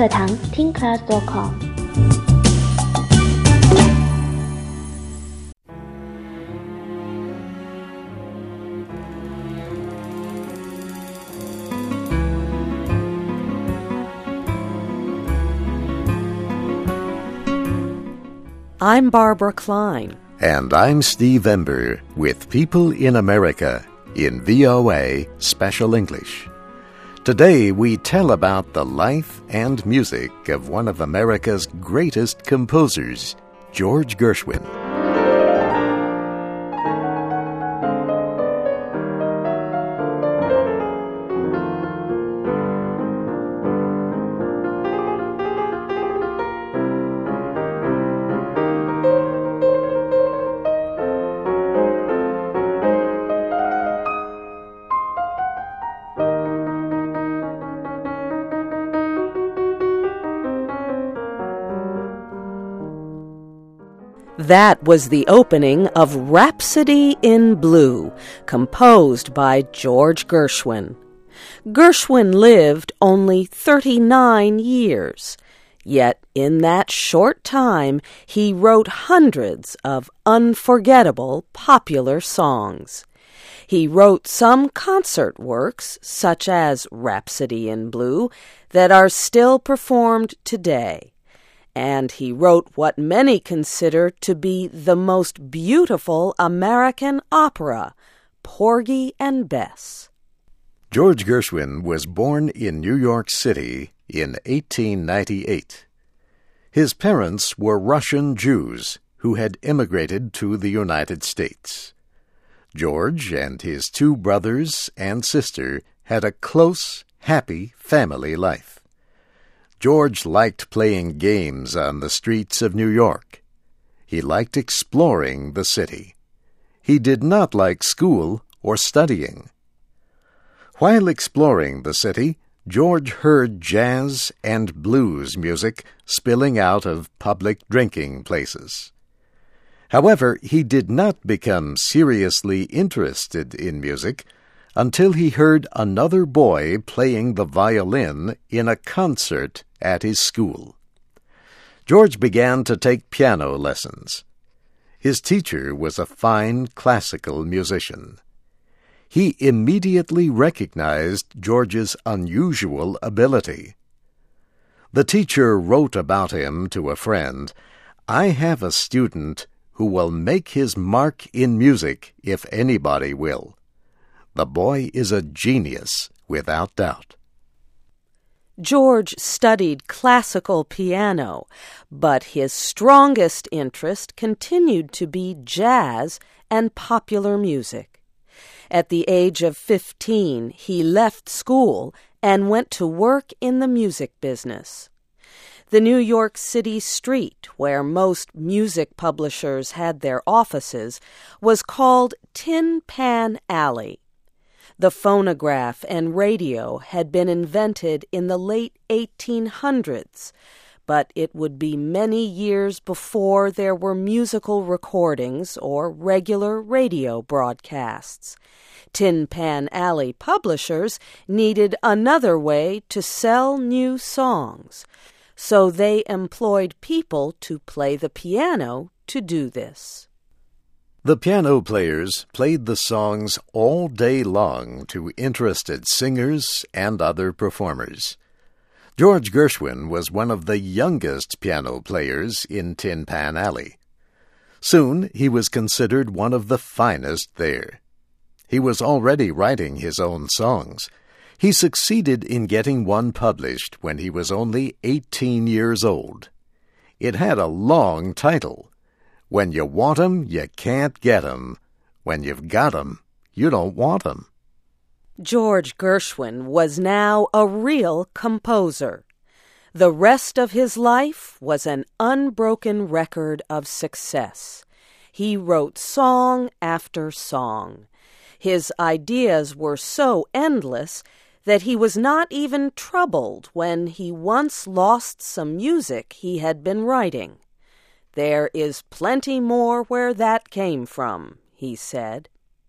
课堂听 class.com。 I'm Barbara Klein. And I'm Steve Ember with People in America in VOA Special English. Today we tell about the life and music of one of America's greatest composers, George Gershwin. That was the opening of Rhapsody in Blue, composed by George Gershwin. Gershwin lived only 39 years, yet in that short time he wrote hundreds of unforgettable popular songs. He wrote some concert works, such as Rhapsody in Blue, that are still performed today. And he wrote what many consider to be the most beautiful American opera, Porgy and Bess. George Gershwin was born in New York City in 1898. His parents were Russian Jews who had immigrated to the United States. George and his two brothers and sister had a close, happy family life. George liked playing games on the streets of New York. He liked exploring the city. He did not like school or studying. While exploring the city, George heard jazz and blues music spilling out of public drinking places. However, he did not become seriously interested in music until he heard another boy playing the violin in a concert at his school. George began to take piano lessons. His teacher was a fine classical musician. He immediately recognized George's unusual ability. The teacher wrote about him to a friend, "I have a student who will make his mark in music if anybody will. The boy is a genius, without doubt." George studied classical piano, but his strongest interest continued to be jazz and popular music. At the age of 15, he left school and went to work in the music business. The New York City street, where most music publishers had their offices, was called Tin Pan Alley. The phonograph and radio had been invented in the late 1800s, but it would be many years before there were musical recordings or regular radio broadcasts. Tin Pan Alley publishers needed another way to sell new songs, so they employed people to play the piano to do this. The piano players played the songs all day long to interested singers and other performers. George Gershwin was one of the youngest piano players in Tin Pan Alley. Soon he was considered one of the finest there. He was already writing his own songs. He succeeded in getting one published when he was only 18 years old. It had a long title, "When you want 'em, you can't get 'em. When you've got 'em, you don't want 'em." George Gershwin was now a real composer. The rest of his life was an unbroken record of success. He wrote song after song. His ideas were so endless that he was not even troubled when he once lost some music he had been writing. "There is plenty more where that came from," he said.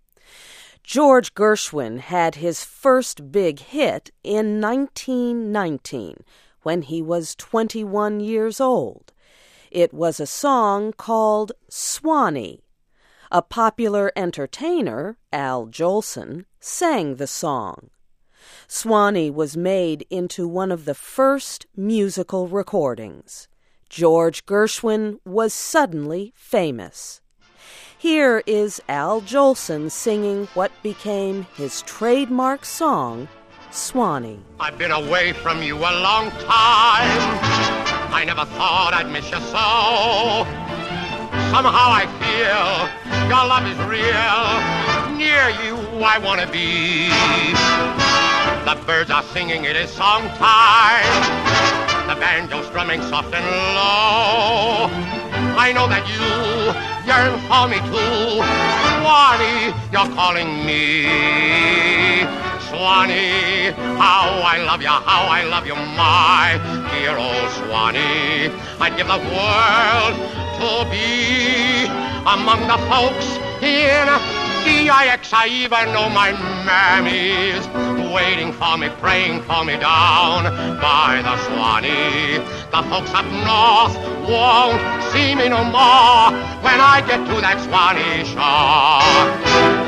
George Gershwin had his first big hit in 1919 when he was 21 years old. It was a song called Swanee. A popular entertainer, Al Jolson, sang the song. Swanee was made into one of the first musical recordings. George Gershwin was suddenly famous. Here is Al Jolson singing what became his trademark song, Swanee. I've been away from you a long time. I never thought I'd miss you so. Somehow I feel your love is real. Near you I want to be. The birds are singing, it is song time. The banjo's strumming soft and low. I know that you yearn for me too. Swanee, you're calling me. Swanee, how I love you, my dear old Swanee. I'd give the world to be among the folks in DIX. I even know my mammy's waiting for me, praying for me down by the Swanee. The folks up north won't see me no more when I get to that Swanee shore.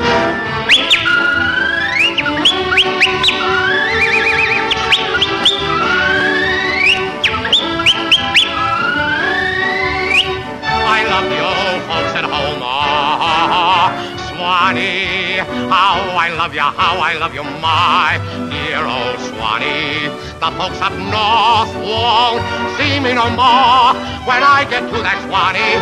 I love the old folks at home, Swanee, how I love you, my dear old Swanee. The folks up north won't see me no more when I get to that Swanee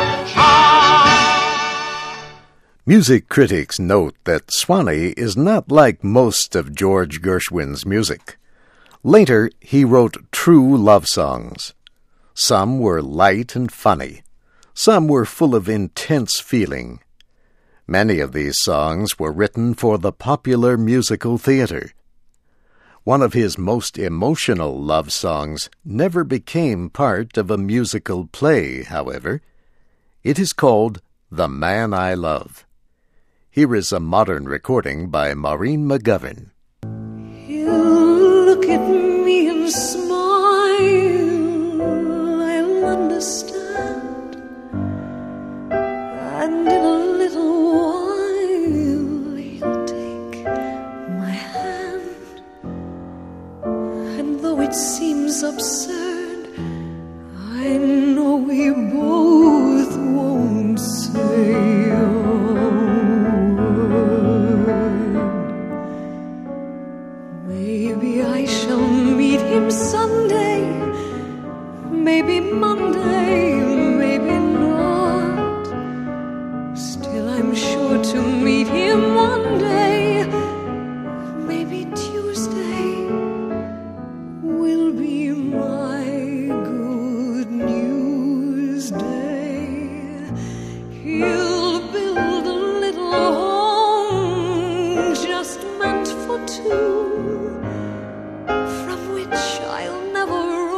shore. Music critics note that Swanee is not like most of George Gershwin's music. Later, he wrote true love songs. Some were light and funny. Some were full of intense feeling. Many of these songs were written for the popular musical theater. One of his most emotional love songs never became part of a musical play, however. It is called The Man I Love. Here is a modern recording by Maureen McGovern. You look at me and smile, I'll understand. And in a little while he'll take my hand. And though it seems absurd, I know we both won't say a word. Maybe I shall meet him someday, maybe Monday, maybe not. Still I'm sure to meet him one day, maybe Tuesday will be my good news day. He'll build a little home just meant for two, from which I'll never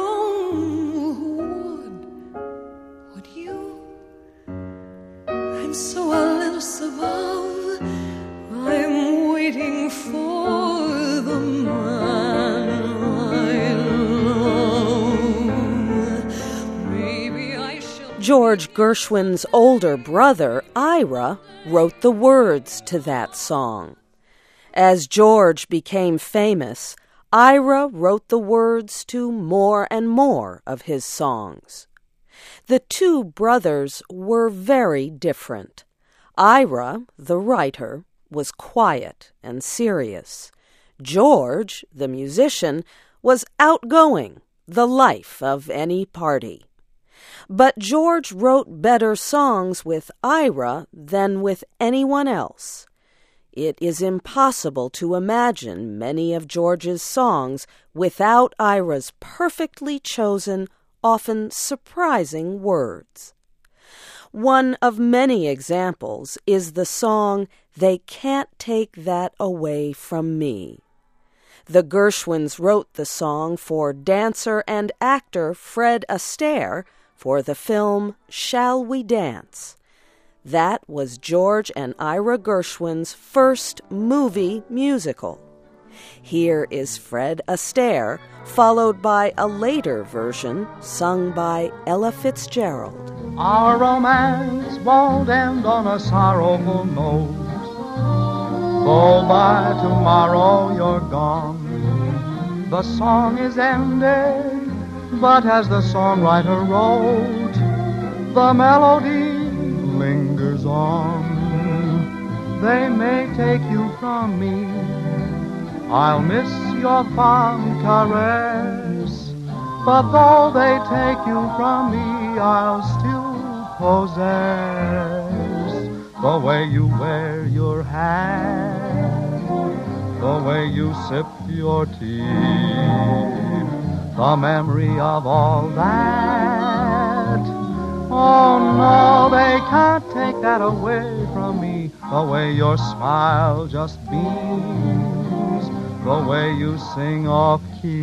roam. Would you? And so a little above, I'm waiting for the man I love. Maybe I shall. George Gershwin's older brother, Ira, wrote the words to that song. As George became famous, Ira wrote the words to more and more of his songs. The two brothers were very different. Ira, the writer, was quiet and serious. George, the musician, was outgoing, the life of any party. But George wrote better songs with Ira than with anyone else. It is impossible to imagine many of George's songs without Ira's perfectly chosen, often surprising words. One of many examples is the song They Can't Take That Away From Me. The Gershwins wrote the song for dancer and actor Fred Astaire for the film Shall We Dance? That was George and Ira Gershwin's first movie musical. Here is Fred Astaire, followed by a later version sung by Ella Fitzgerald. Our romance won't end on a sorrowful note. Though by tomorrow you're gone, the song is ended, but as the songwriter wrote, the melody lingers on. They may take you from me, I'll miss your fond caress, but though they take you from me, I'll still possess the way you wear your hat, the way you sip your tea, the memory of all that. Oh no, they can't take that away from me, the way your smile just beams, the way you sing off key,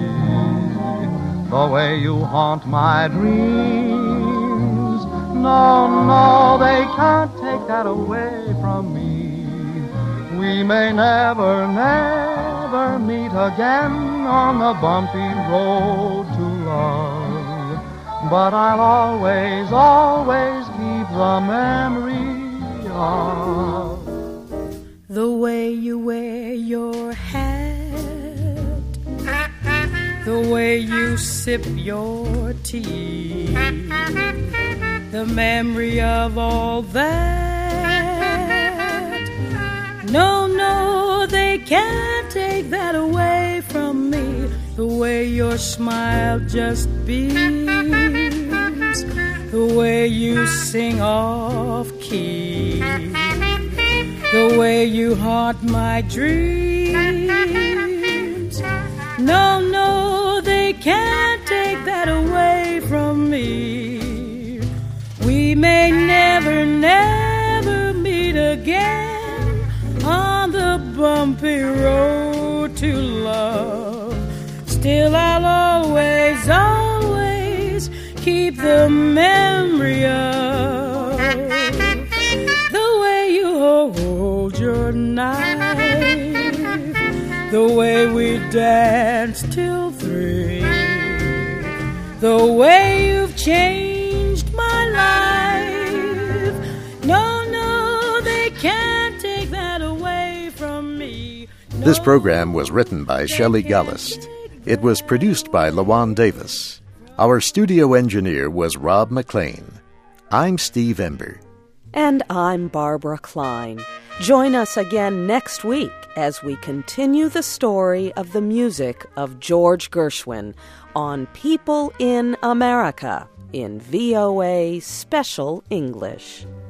the way you haunt my dreams. No, no, they can't take that away from me. We may never, never meet again on the bumpy road to love, but I'll always, always keep the memory of the way you wear your hat, the way you sip your tea, the memory of all that. No, no, they can't take that away from me. The way your smile just beams, the way you sing off key, the way you haunt my dreams. No, no, they can't take that away from me. We may never, never meet again on the bumpy road to love. Still I'll always, always keep the memory of the way you hold your knife, the way we danced till 3, the way you've changed my life. No, no, they can't take that away from me. No, This program was written by Shelley Gallust. It was produced by LaJuan Davis. Our studio engineer was Rob McLean. I'm Steve Ember. And I'm Barbara Klein. Join us again next week as we continue the story of the music of George Gershwin on People in America in VOA Special English.